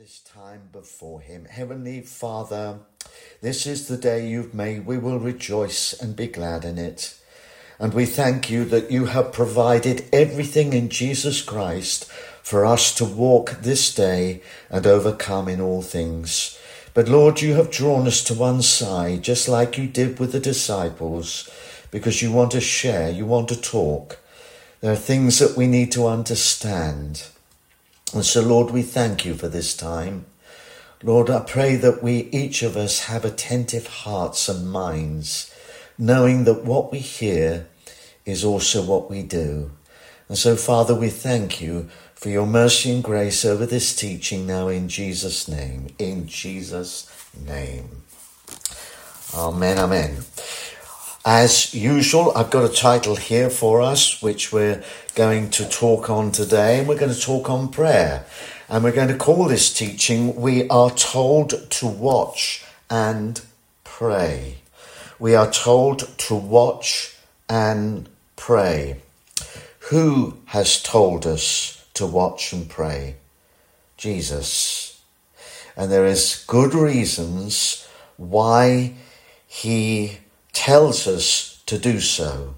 This time before him. Heavenly Father, this is the day you've made. We will rejoice and be glad in it. And we thank you that you have provided everything in Jesus Christ for us to walk this day and overcome in all things. But Lord, you have drawn us to one side, just like you did with the disciples, because you want to share, you want to talk. There are things that we need to understand. And so, Lord, we thank you for this time. Lord, I pray that we, each of us, have attentive hearts and minds, knowing that what we hear is also what we do. And so, Father, we thank you for your mercy and grace over this teaching now in Jesus' name. In Jesus' name. Amen, amen. As usual, I've got a title here for us, which we're going to talk on today, and we're going to talk on prayer. And we're going to call this teaching, We Are Told to Watch and Pray. We are told to watch and pray. Who has told us to watch and pray? Jesus. And there is good reasons why he tells us to do so.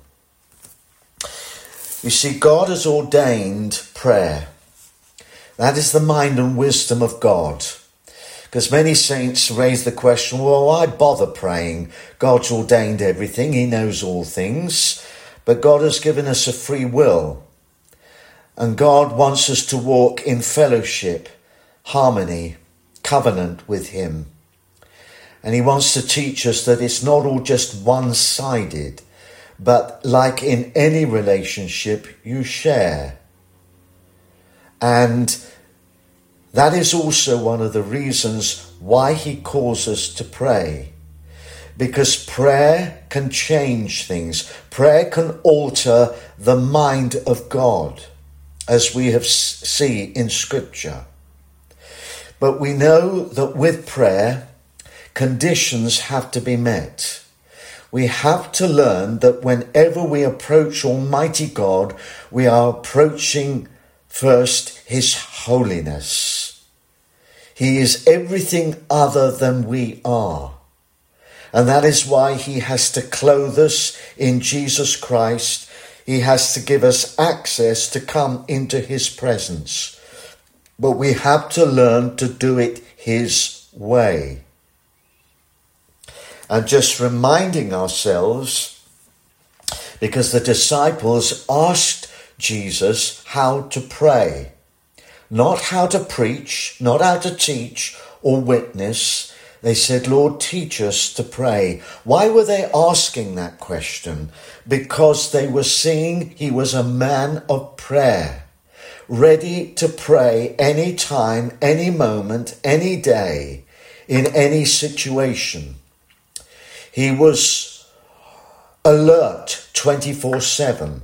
You see, God has ordained prayer. That is the mind and wisdom of God. Because many saints raise the question, well, why bother praying? God's ordained everything. He knows all things. But God has given us a free will. And God wants us to walk in fellowship, harmony, covenant with him. And he wants to teach us that it's not all just one-sided, but like in any relationship, you share. And that is also one of the reasons why he calls us to pray. Because prayer can change things. Prayer can alter the mind of God, as we have see in Scripture. But we know that with prayer, conditions have to be met. We have to learn that whenever we approach Almighty God, we are approaching first his holiness. He is everything other than we are. And that is why he has to clothe us in Jesus Christ. He has to give us access to come into his presence. But we have to learn to do it his way. And just reminding ourselves, because the disciples asked Jesus how to pray, not how to preach, not how to teach or witness. They said, Lord, teach us to pray. Why were they asking that question? Because they were seeing he was a man of prayer, ready to pray any time, any moment, any day, in any situation. He was alert 24/7.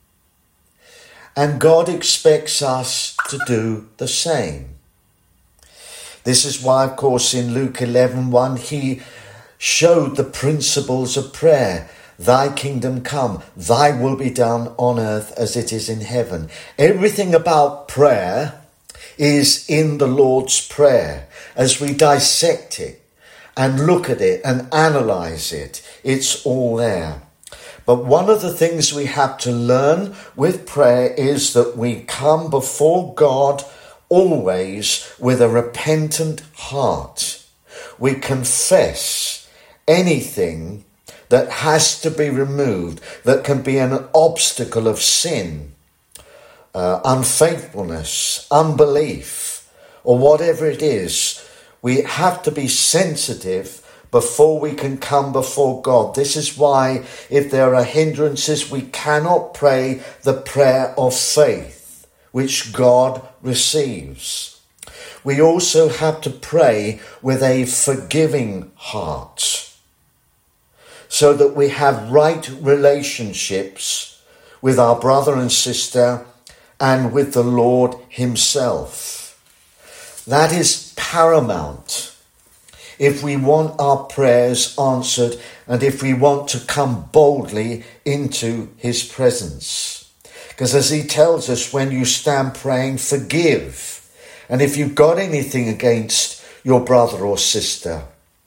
And God expects us to do the same. This is why, of course, in Luke 11:1, he showed the principles of prayer. Thy kingdom come, thy will be done on earth as it is in heaven. Everything about prayer is in the Lord's Prayer. As we dissect it and look at it and analyze it, it's all there. But one of the things we have to learn with prayer is that we come before God always with a repentant heart. We confess anything that has to be removed, that can be an obstacle of sin, unfaithfulness, unbelief, or whatever it is. We have to be sensitive before we can come before God. This is why, if there are hindrances, we cannot pray the prayer of faith, which God receives. We also have to pray with a forgiving heart, so that we have right relationships with our brother and sister and with the Lord himself. That is paramount if we want our prayers answered and if we want to come boldly into his presence. Because as he tells us, when you stand praying, forgive And if you've got anything against your brother or sister,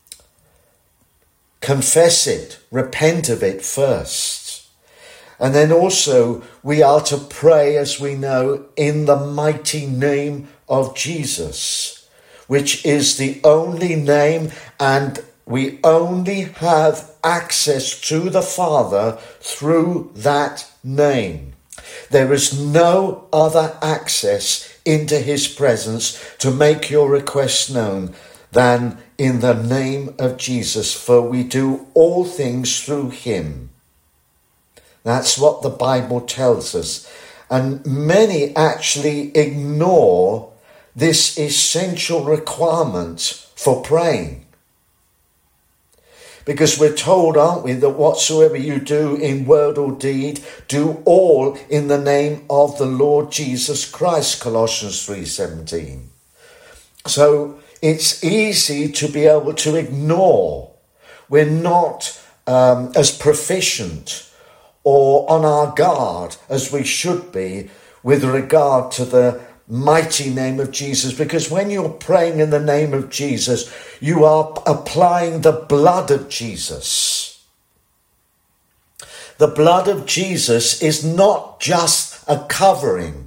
confess it, repent of it first. And then also we are to pray, as we know, in the mighty name of Jesus, which is the only name, and we only have access to the Father through that name. There is no other access into his presence to make your requests known than in the name of Jesus, for we do all things through him. That's what the Bible tells us. And many actually ignore this essential requirement for praying. Because we're told, aren't we, that whatsoever you do in word or deed, do all in the name of the Lord Jesus Christ, Colossians 3:17. So it's easy to be able to ignore. We're not as proficient or on our guard as we should be with regard to the mighty name of Jesus, because when you're praying in the name of Jesus, you are applying the blood of Jesus. The blood of Jesus is not just a covering.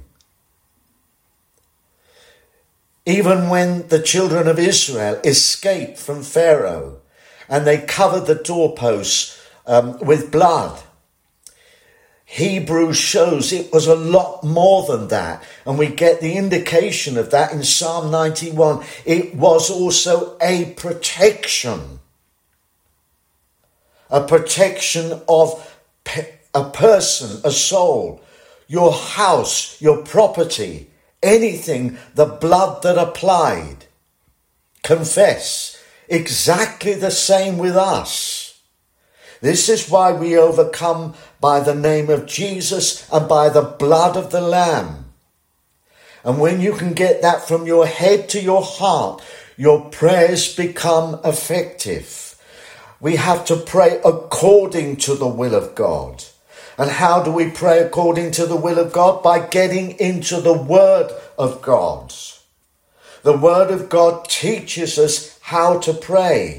Even when the children of Israel escaped from Pharaoh and they covered the doorposts with blood, Hebrews shows it was a lot more than that. And we get the indication of that in Psalm 91. It was also a protection. A protection of a person, a soul, your house, your property, anything, the blood that applied. Confess. Exactly the same with us. This is why we overcome by the name of Jesus and by the blood of the Lamb. And when you can get that from your head to your heart, your prayers become effective. We have to pray according to the will of God. And how do we pray according to the will of God? By getting into the Word of God. The Word of God teaches us how to pray.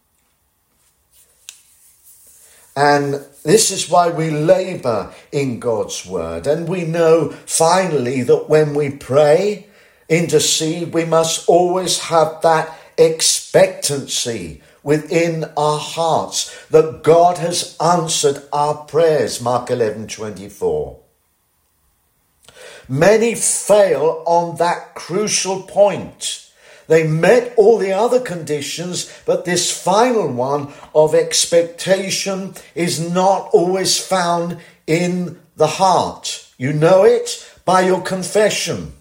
And this is why we labour in God's word. And we know finally that when we pray, intercede, we must always have that expectancy within our hearts that God has answered our prayers. Mark 11:24. Many fail on that crucial point. They met all the other conditions, but this final one of expectation is not always found in the heart. You know it by your confession.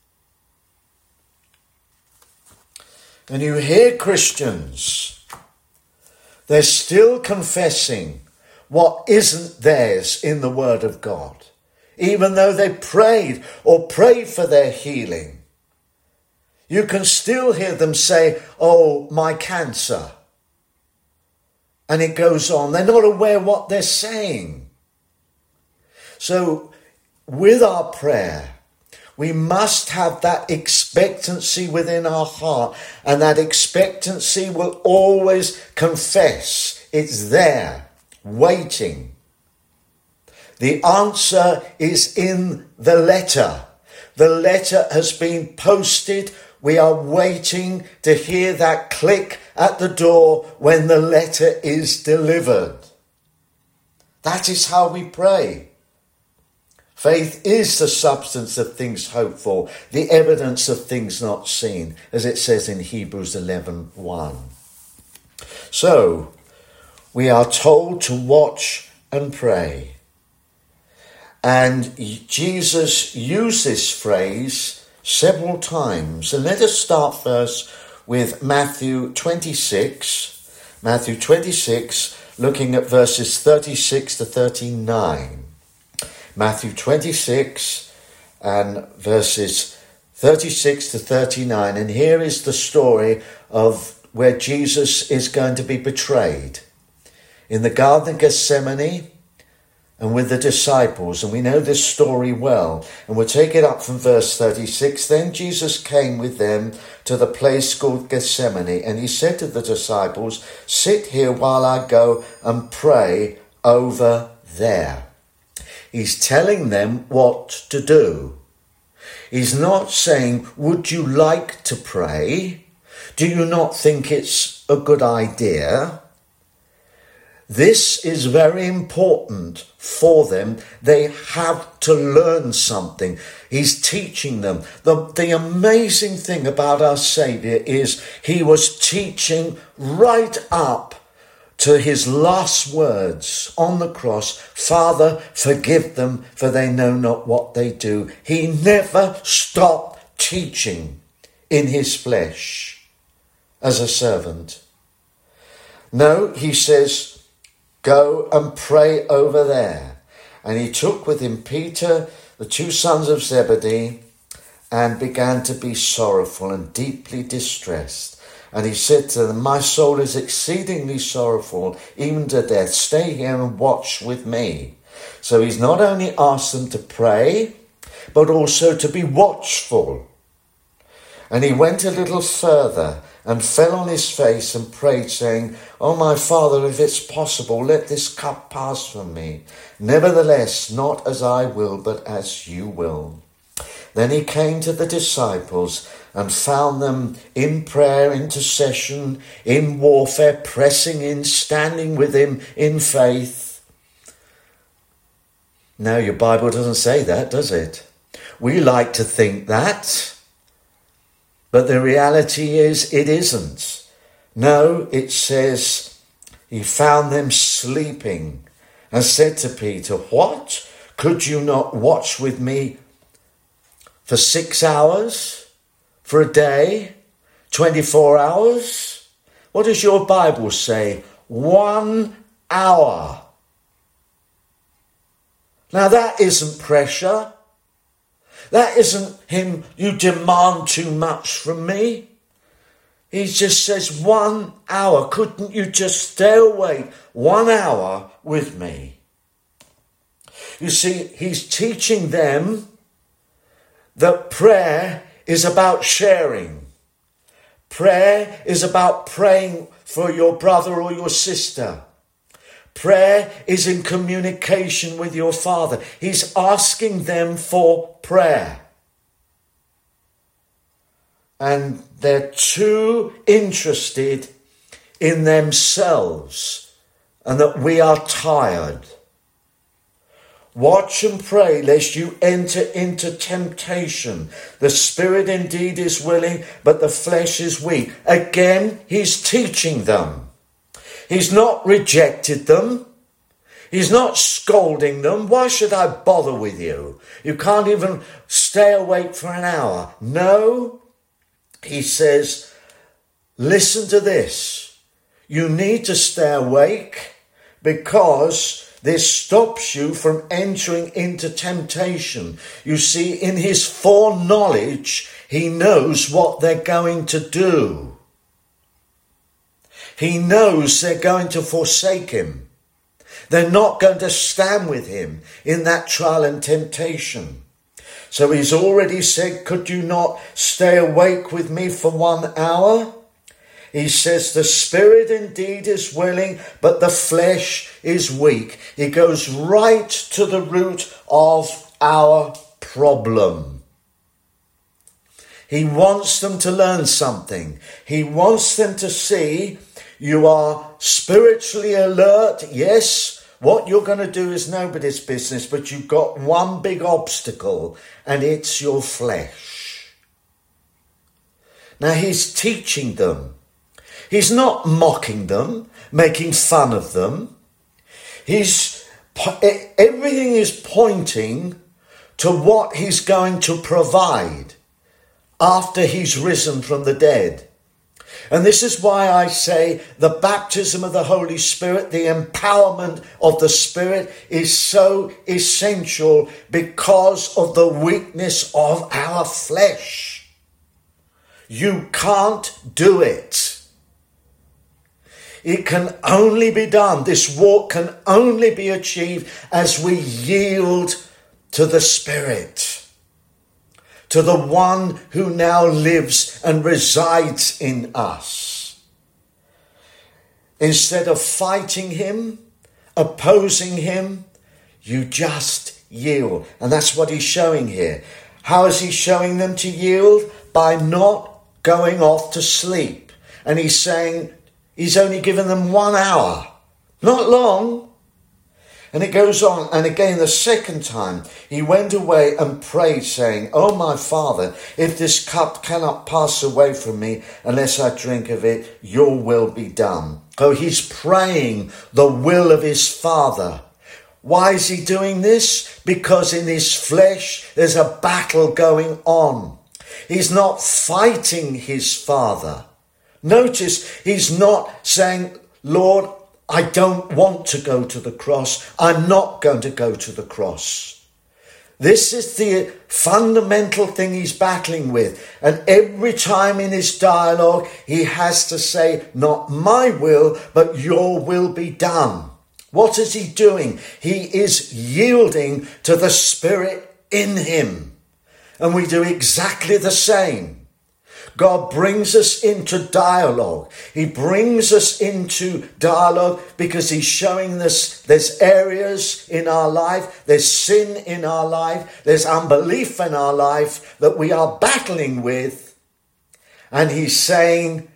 And you hear Christians, they're still confessing what isn't theirs in the Word of God, even though they prayed for their healing. You can still hear them say, oh, my cancer. And it goes on. They're not aware what they're saying. So with our prayer, we must have that expectancy within our heart. And that expectancy will always confess. It's there, waiting. The answer is in the letter. The letter has been posted. We are waiting to hear that click at the door when the letter is delivered. That is how we pray. Faith is the substance of things hoped for, the evidence of things not seen, as it says in Hebrews 11:1. So, we are told to watch and pray. And Jesus used this phrase several times. And let us start first with Matthew 26. Matthew 26, looking at verses 36 to 39. Matthew 26 and verses 36 to 39. And here is the story of where Jesus is going to be betrayed. In the Garden of Gethsemane, and with the disciples, and we know this story well, and we'll take it up from verse 36. Then Jesus came with them to the place called Gethsemane, and he said to the disciples, sit here while I go and pray over there. He's telling them what to do. He's not saying, would you like to pray? Do you not think it's a good idea? This is very important for them. They have to learn something. He's teaching them. The amazing thing about our Saviour is he was teaching right up to his last words on the cross. Father, forgive them, for they know not what they do. He never stopped teaching in his flesh as a servant. No, he says, go and pray over there. And he took with him Peter, the two sons of Zebedee, and began to be sorrowful and deeply distressed. And he said to them, my soul is exceedingly sorrowful, even to death. Stay here and watch with me. So he's not only asked them to pray, but also to be watchful. And he went a little further and fell on his face and prayed, saying, O my Father, if it's possible, let this cup pass from me. Nevertheless, not as I will, but as you will. Then he came to the disciples and found them in prayer, intercession, in warfare, pressing in, standing with him in faith. Now, your Bible doesn't say that, does it? We like to think that. But the reality is it isn't. No, it says he found them sleeping and said to Peter, what? Could you not watch with me for 6 hours? For a day? 24 hours? What does your Bible say? 1 hour. Now that isn't pressure. That isn't him, you demand too much from me. He just says 1 hour. Couldn't you just stay awake 1 hour with me? You see, he's teaching them that prayer is about sharing. Prayer is about praying for your brother or your sister. Prayer is in communication with your Father. He's asking them for prayer. And they're too interested in themselves and that we are tired. Watch and pray lest you enter into temptation. The spirit indeed is willing, but the flesh is weak. Again, he's teaching them. He's not rejected them. He's not scolding them. Why should I bother with you? You can't even stay awake for an hour. No, he says, listen to this. You need to stay awake because this stops you from entering into temptation. You see, in his foreknowledge, he knows what they're going to do. He knows they're going to forsake him. They're not going to stand with him in that trial and temptation. So he's already said, could you not stay awake with me for 1 hour? He says, the spirit indeed is willing, but the flesh is weak. He goes right to the root of our problem. He wants them to learn something. He wants them to see you are spiritually alert. Yes, what you're going to do is nobody's business, but you've got one big obstacle, and it's your flesh. Now, he's teaching them. He's not mocking them, making fun of them. Everything is pointing to what he's going to provide after he's risen from the dead. And this is why I say the baptism of the Holy Spirit, the empowerment of the Spirit is so essential because of the weakness of our flesh. You can't do it. It can only be done. This walk can only be achieved as we yield to the Spirit, to the one who now lives and resides in us. Instead of fighting him, opposing him, you just yield. And that's what he's showing here. How is he showing them to yield? By not going off to sleep. And he's saying he's only given them 1 hour. Not long. And it goes on. And again, the second time, he went away and prayed, saying, "Oh, my Father, if this cup cannot pass away from me unless I drink of it, your will be done." Oh, he's praying the will of his Father. Why is he doing this? Because in his flesh, there's a battle going on. He's not fighting his Father. Notice he's not saying, "Lord, I don't want to go to the cross. I'm not going to go to the cross." This is the fundamental thing he's battling with. And every time in his dialogue, he has to say, "Not my will, but your will be done." What is he doing? He is yielding to the Spirit in him. And we do exactly the same. God brings us into dialogue. He brings us into dialogue because he's showing us there's areas in our life, there's sin in our life, there's unbelief in our life that we are battling with. And he's saying,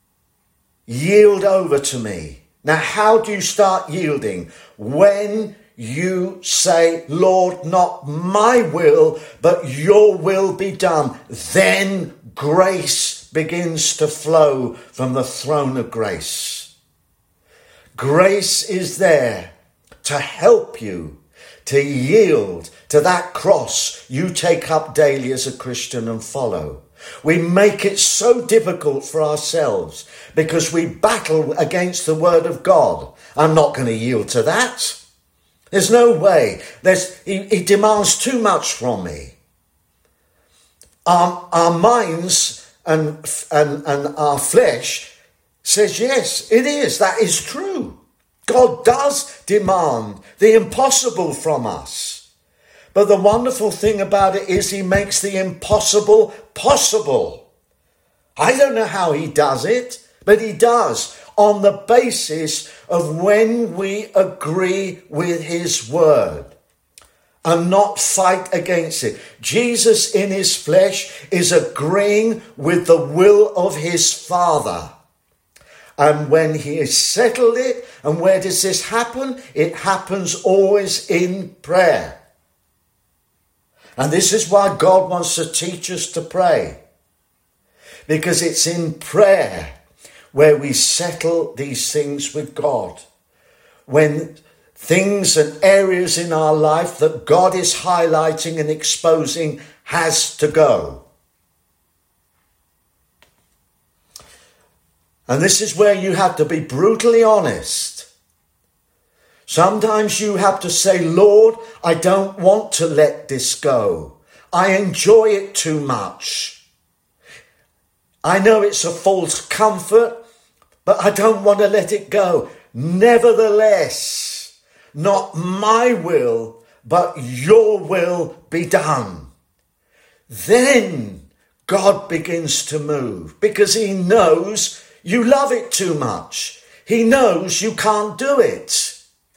"Yield over to me." Now, how do you start yielding? When you say, "Lord, not my will, but your will be done," then grace begins to flow from the throne of grace. Grace is there to help you to yield to that cross you take up daily as a Christian and follow. We make it so difficult for ourselves because we battle against the word of God. I'm not going to yield to that. There's no way. He demands too much from me. Our minds and our flesh says, yes, it is. That is true. God does demand the impossible from us. But the wonderful thing about it is he makes the impossible possible. I don't know how he does it, but he does, on the basis of when we agree with his word and not fight against it. Jesus in his flesh is agreeing with the will of his Father. And when he has settled it, and where does this happen? It happens always in prayer. And this is why God wants to teach us to pray. Because it's in prayer where we settle these things with God. When things and areas in our life that God is highlighting and exposing has to go. And this is where you have to be brutally honest. Sometimes you have to say, "Lord, I don't want to let this go. I enjoy it too much. I know it's a false comfort, but I don't want to let it go. Nevertheless, not my will, but your will be done." Then God begins to move because he knows you love it too much. He knows you can't do it.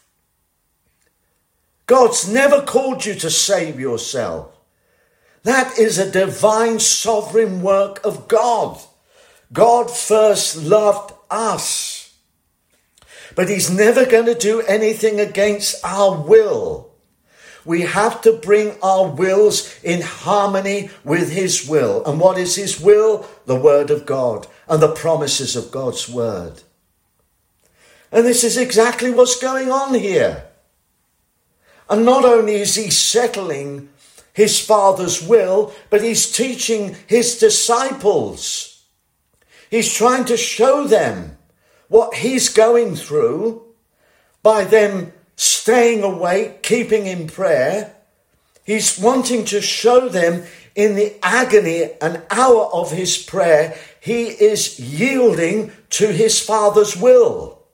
God's never called you to save yourself. That is a divine sovereign work of God. God first loved us. But he's never going to do anything against our will. We have to bring our wills in harmony with his will. And what is his will? The word of God and the promises of God's word. And this is exactly what's going on here. And not only is he settling his Father's will, but he's teaching his disciples. He's trying to show them what he's going through by them staying awake, keeping in prayer. He's wanting to show them in the agony and hour of his prayer, he is yielding to his Father's will.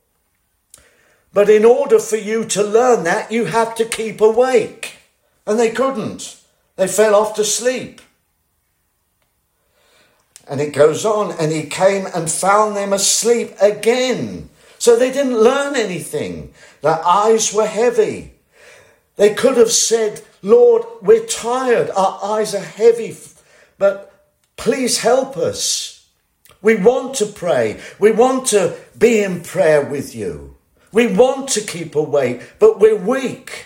But in order for you to learn that, you have to keep awake. And they couldn't. They fell off to sleep. And it goes on, and he came and found them asleep again. So they didn't learn anything. Their eyes were heavy. They could have said, Lord, we're tired. Our eyes are heavy, but please help us. We want to pray. We want to be in prayer with you. We want to keep awake, but we're weak.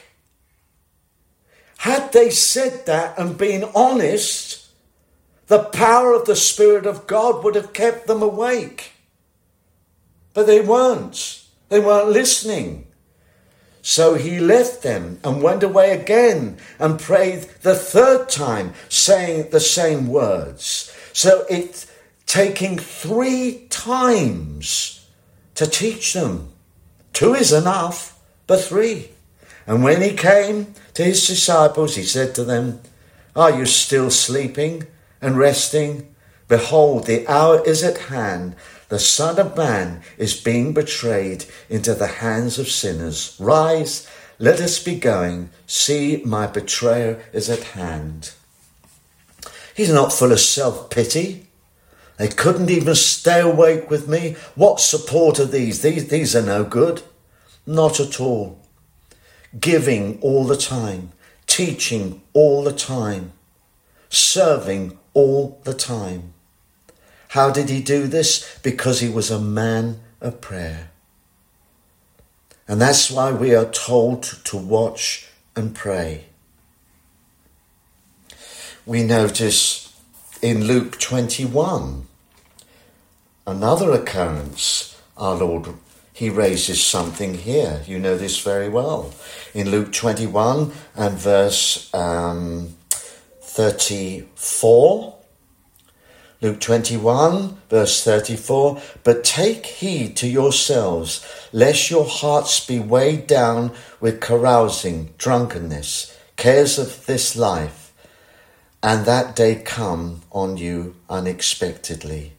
Had they said that and been honest, the power of the Spirit of God would have kept them awake. But they weren't. They weren't listening. So he left them and went away again and prayed the third time, saying the same words. So it's taking 3 times to teach them. 2 is enough, but 3. And when he came to his disciples, he said to them, are you still sleeping and resting? Behold, the hour is at hand. The Son of Man is being betrayed into the hands of sinners. Rise, let us be going. See, my betrayer is at hand. He's not full of self-pity. They couldn't even stay awake with me. What support are these? These are no good. Not at all. Giving all the time. Teaching all the time. Serving all the time. How did he do this? Because he was a man of prayer. And that's why we are told to watch and pray. We notice in Luke 21, another occurrence, our Lord, he raises something here. You know this very well. In Luke 21 and verse 34, Luke 21, verse 34, but take heed to yourselves, lest your hearts be weighed down with carousing, drunkenness, cares of this life, and that day come on you unexpectedly.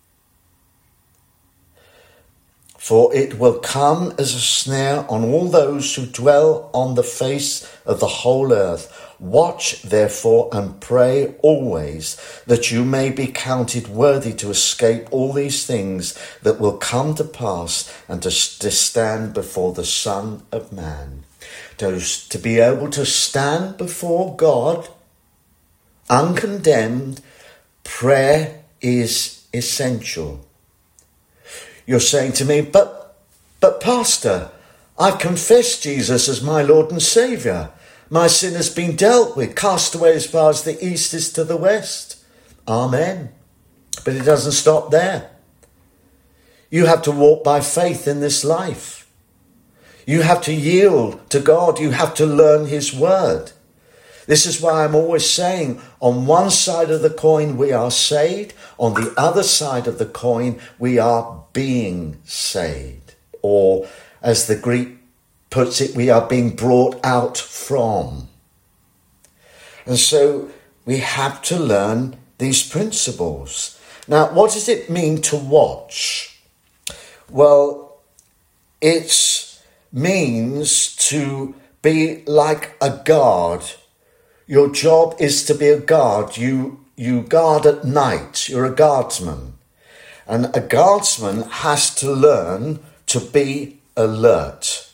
For it will come as a snare on all those who dwell on the face of the whole earth. Watch, therefore, and pray always, that you may be counted worthy to escape all these things that will come to pass and to stand before the Son of Man. To be able to stand before God, uncondemned, prayer is essential. You're saying to me, but Pastor, I've confessed Jesus as my Lord and Saviour. My sin has been dealt with, cast away as far as the east is to the west. Amen. But it doesn't stop there. You have to walk by faith in this life. You have to yield to God. You have to learn his word. This is why I'm always saying, on one side of the coin we are saved, on the other side of the coin we are being saved. Or, as the Greek puts it, we are being brought out from. And so we have to learn these principles. Now, what does it mean to watch? Well, it means to be like a guard. Your job is to be a guard. You guard at night. You're a guardsman. And a guardsman has to learn to be alert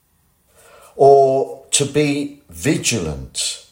or to be vigilant.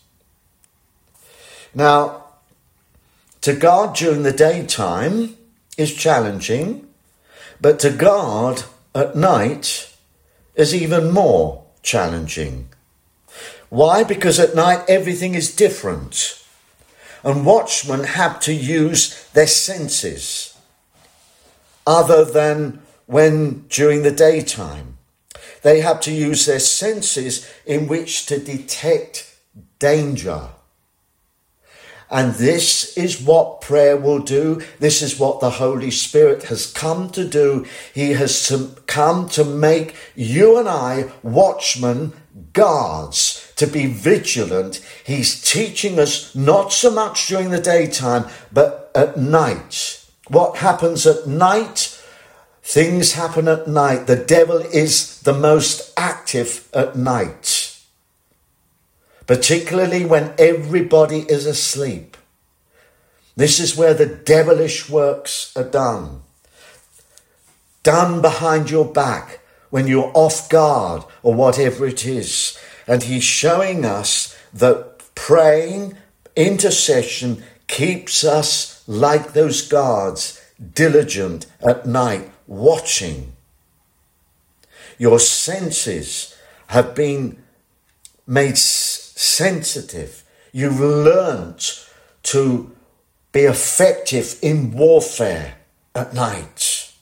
Now, to guard during the daytime is challenging, but to guard at night is even more challenging. Why? Because at night everything is different. And watchmen have to use their senses other than when during the daytime. They have to use their senses in which to detect danger. And this is what prayer will do. This is what the Holy Spirit has come to do. He has come to make you and I watchmen, guards, to be vigilant. He's teaching us not so much during the daytime, but at night. What happens at night? Things happen at night. The devil is the most active at night, particularly when everybody is asleep. This is where the devilish works are done. Done behind your back when you're off guard or whatever it is. And he's showing us that praying, intercession keeps us like those guards, diligent at night, watching. Your senses have been made sensitive. You've learnt to be effective in warfare at night.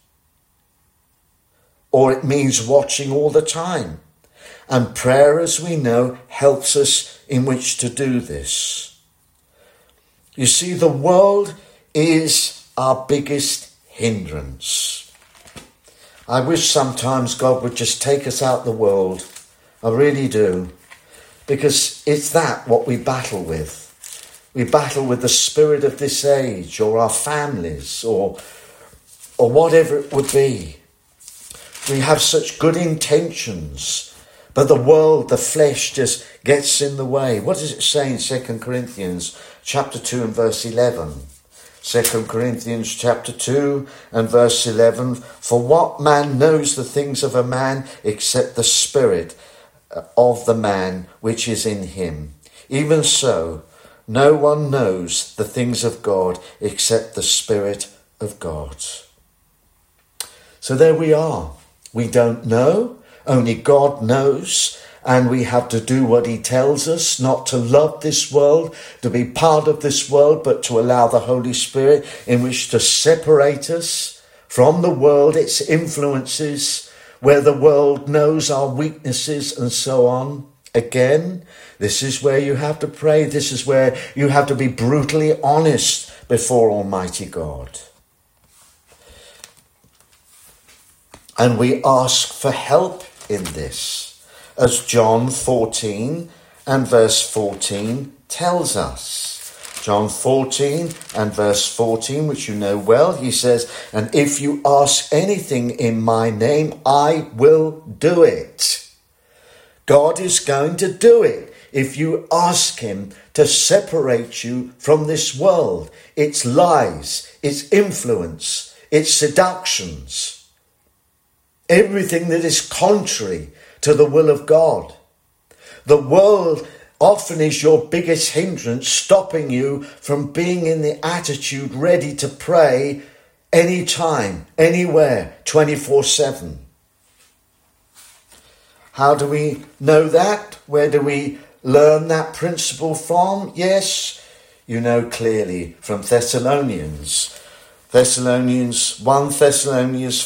Or it means watching all the time. And prayer, as we know, helps us in which to do this. You see, the world is our biggest hindrance. I wish sometimes God would just take us out the world. I really do. Because it's that what we battle with. We battle with the spirit of this age, or our families, or whatever it would be. We have such good intentions, but the world, the flesh, just gets in the way. What does it say in 2 Corinthians chapter 2 and verse 11? 2 Corinthians chapter 2 and verse 11. For what man knows the things of a man except the spirit of the man which is in him? Even so, no one knows the things of God except the Spirit of God. So there we are. We don't know. Only God knows. And we have to do what he tells us, not to love this world, to be part of this world, but to allow the Holy Spirit in which to separate us from the world, its influences, where the world knows our weaknesses and so on. Again, this is where you have to pray. This is where you have to be brutally honest before Almighty God. And we ask for help in this, as John 14 and verse 14 tells us. John 14 and verse 14, which you know well, he says, and if you ask anything in my name, I will do it. God is going to do it if you ask him to separate you from this world, its lies, its influence, its seductions, everything that is contrary to the will of God. The world often is your biggest hindrance, stopping you from being in the attitude ready to pray anytime, anywhere, 24/7. How do we know that? Where do we learn that principle from? Yes, you know clearly from Thessalonians. 1 Thessalonians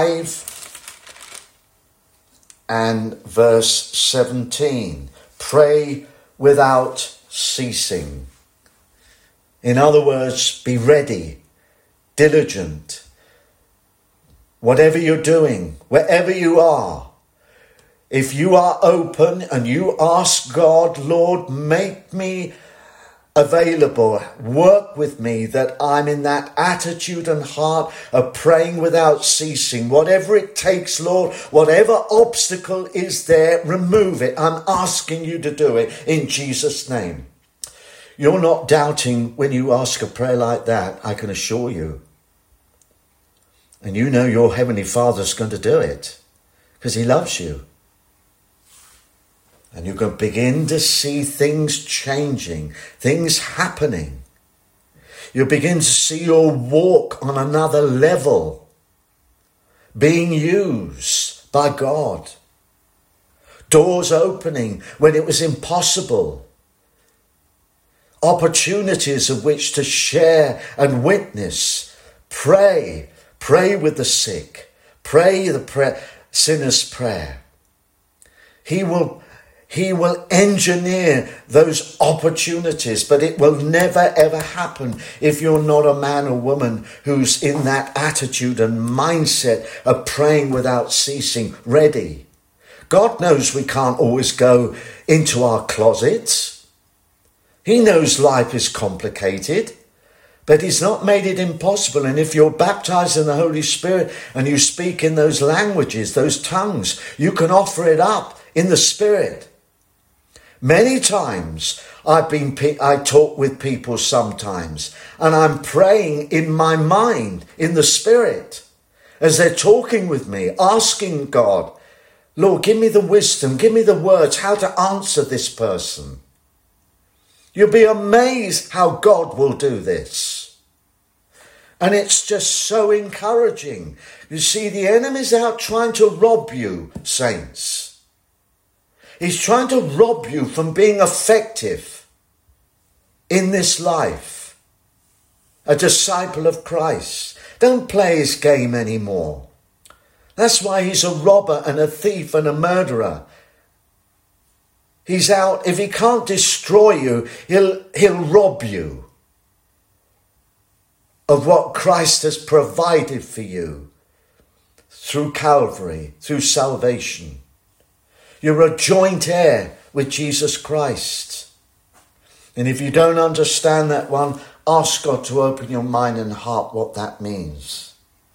5 and verse 17. Pray without ceasing. In other words, be ready, diligent. Whatever you're doing, wherever you are, if you are open and you ask God, Lord, make me available, work with me that I'm in that attitude and heart of praying without ceasing. Whatever it takes, Lord, whatever obstacle is there, remove it. I'm asking you to do it in Jesus' name. You're not doubting when you ask a prayer like that, I can assure you. And you know your Heavenly Father's going to do it because he loves you. And you can begin to see things changing, things happening. You begin to see your walk on another level, being used by God. Doors opening when it was impossible. Opportunities of which to share and witness. Pray with the sick. Pray the sinner's prayer. He will engineer those opportunities, but it will never ever happen if you're not a man or woman who's in that attitude and mindset of praying without ceasing, ready. God knows we can't always go into our closets. He knows life is complicated, But he's not made it impossible. And if you're baptized in the Holy Spirit and you speak in those languages, those tongues, you can offer it up in the Spirit. Many times I talk with people sometimes, and I'm praying in my mind, in the Spirit, as they're talking with me, asking God, Lord, give me the wisdom, give me the words, how to answer this person. You'll be amazed how God will do this. And it's just so encouraging. You see, the enemy's out trying to rob you, saints. He's trying to rob you from being effective in this life. A disciple of Christ. Don't play his game anymore. That's why he's a robber and a thief and a murderer. He's out, if he can't destroy you, he'll rob you of what Christ has provided for you through Calvary, through salvation. You're a joint heir with Jesus Christ. And if you don't understand that one, ask God to open your mind and heart what that means.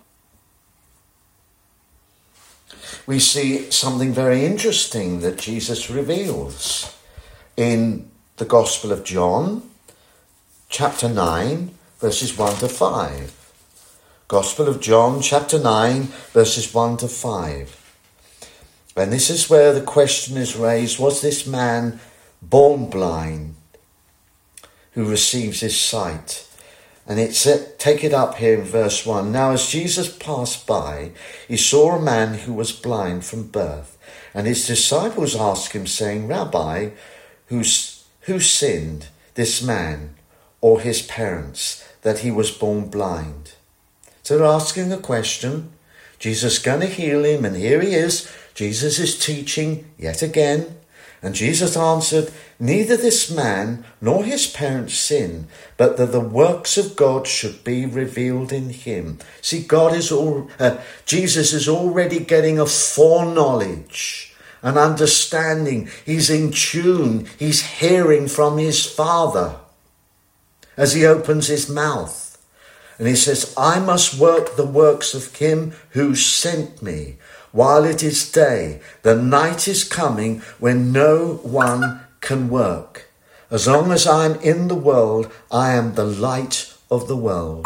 We see something very interesting that Jesus reveals in the Gospel of John, chapter 9, verses 1 to 5. Gospel of John, chapter 9, verses 1 to 5. And this is where the question is raised, was this man born blind who receives his sight? And take it up here in verse 1. Now as Jesus passed by, he saw a man who was blind from birth. And his disciples asked him, saying, Rabbi, who sinned, this man or his parents, that he was born blind? So they're asking a question. Jesus is going to heal him, and here he is. Jesus is teaching yet again. And Jesus answered, neither this man nor his parents sinned, but that the works of God should be revealed in him. See, Jesus is already getting a foreknowledge, an understanding. He's in tune. He's hearing from his Father as he opens his mouth. And he says, I must work the works of him who sent me. While it is day, the night is coming when no one can work. As long as I am in the world, I am the light of the world.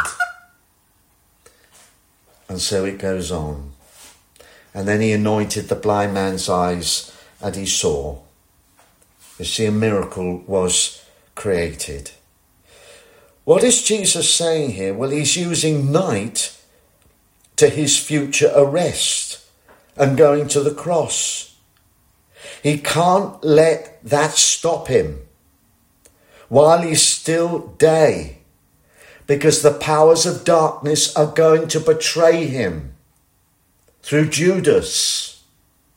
And so it goes on. And then he anointed the blind man's eyes, and he saw. You see, a miracle was created. What is Jesus saying here? Well, he's using night to his future arrest and going to the cross. He can't let that stop him while he's still day, because the powers of darkness are going to betray him through Judas.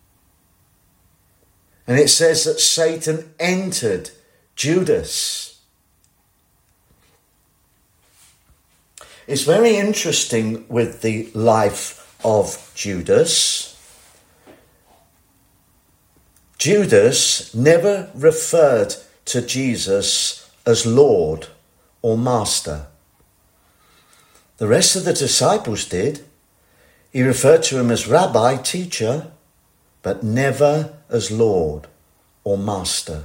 And it says that Satan entered Judas. It's very interesting with the life of Judas. Judas never referred to Jesus as Lord or Master. The rest of the disciples did. He referred to him as Rabbi, teacher, but never as Lord or Master.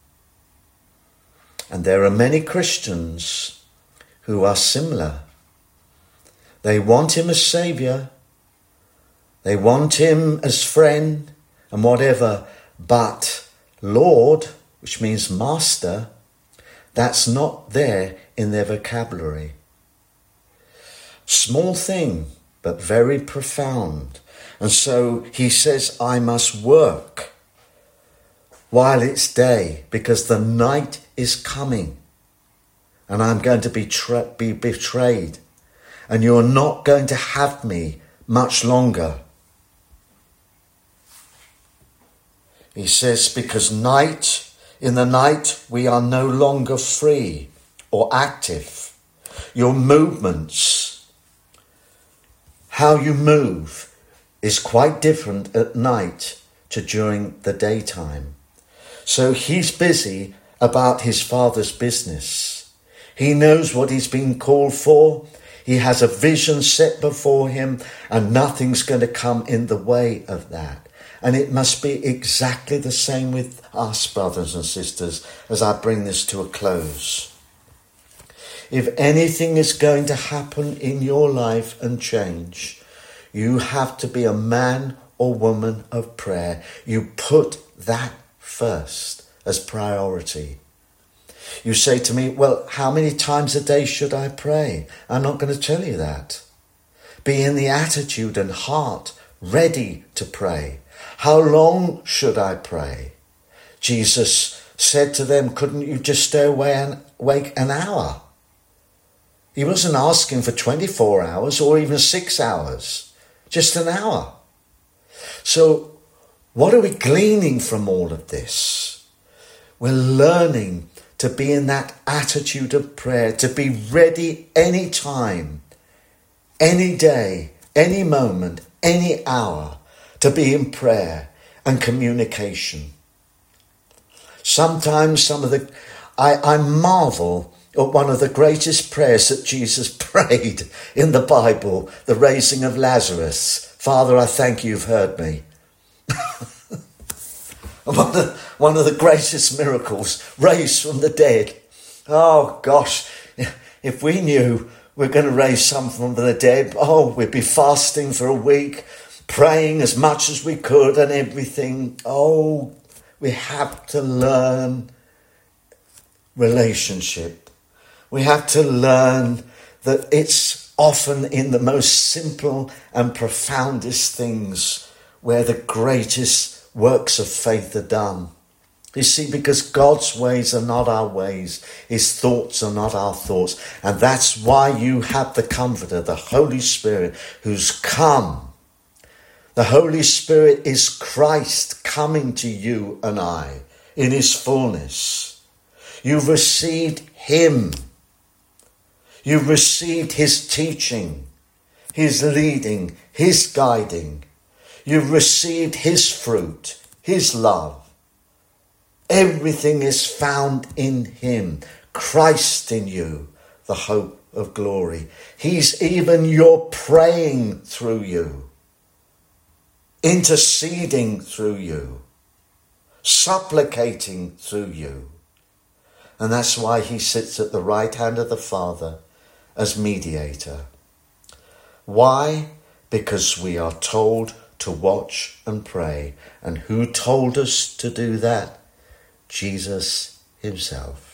And there are many Christians who are similar. They want him as Saviour. They want him as friend and whatever. But Lord, which means master, that's not there in their vocabulary. Small thing, but very profound. And so he says, I must work while it's day, because the night is coming and I'm going to be betrayed, and you're not going to have me much longer. He says, because in the night we are no longer free or active. Your movements, how you move, is quite different at night to during the daytime. So he's busy about his Father's business. He knows what he's been called for. He has a vision set before him, and nothing's going to come in the way of that. And it must be exactly the same with us, brothers and sisters, as I bring this to a close. If anything is going to happen in your life and change, you have to be a man or woman of prayer. You put that first as priority. You say to me, well, how many times a day should I pray? I'm not going to tell you that. Be in the attitude and heart ready to pray. How long should I pray? Jesus said to them, couldn't you just stay awake an hour? He wasn't asking for 24 hours or even 6 hours, just an hour. So what are we gleaning from all of this? We're learning to be in that attitude of prayer, to be ready any time, any day, any moment, any hour, to be in prayer and communication. Sometimes I marvel at one of the greatest prayers that Jesus prayed in the Bible, the raising of Lazarus. Father, I thank you've heard me. One of the greatest miracles, raised from the dead. Oh gosh, if we knew we're going to raise some from the dead, we'd be fasting for a week, praying as much as we could and everything. Oh, we have to learn relationship. We have to learn that it's often in the most simple and profoundest things where the greatest works of faith are done. You see, because God's ways are not our ways, his thoughts are not our thoughts. And that's why you have the Comforter, the Holy Spirit, who's come. The Holy Spirit is Christ coming to you and I in his fullness. You've received him. You've received his teaching, his leading, his guiding. You've received his fruit, his love. Everything is found in him. Christ in you, the hope of glory. He's even your praying through you, interceding through you, supplicating through you. And that's why he sits at the right hand of the Father as mediator. Why? Because we are told to watch and pray. And who told us to do that? Jesus himself.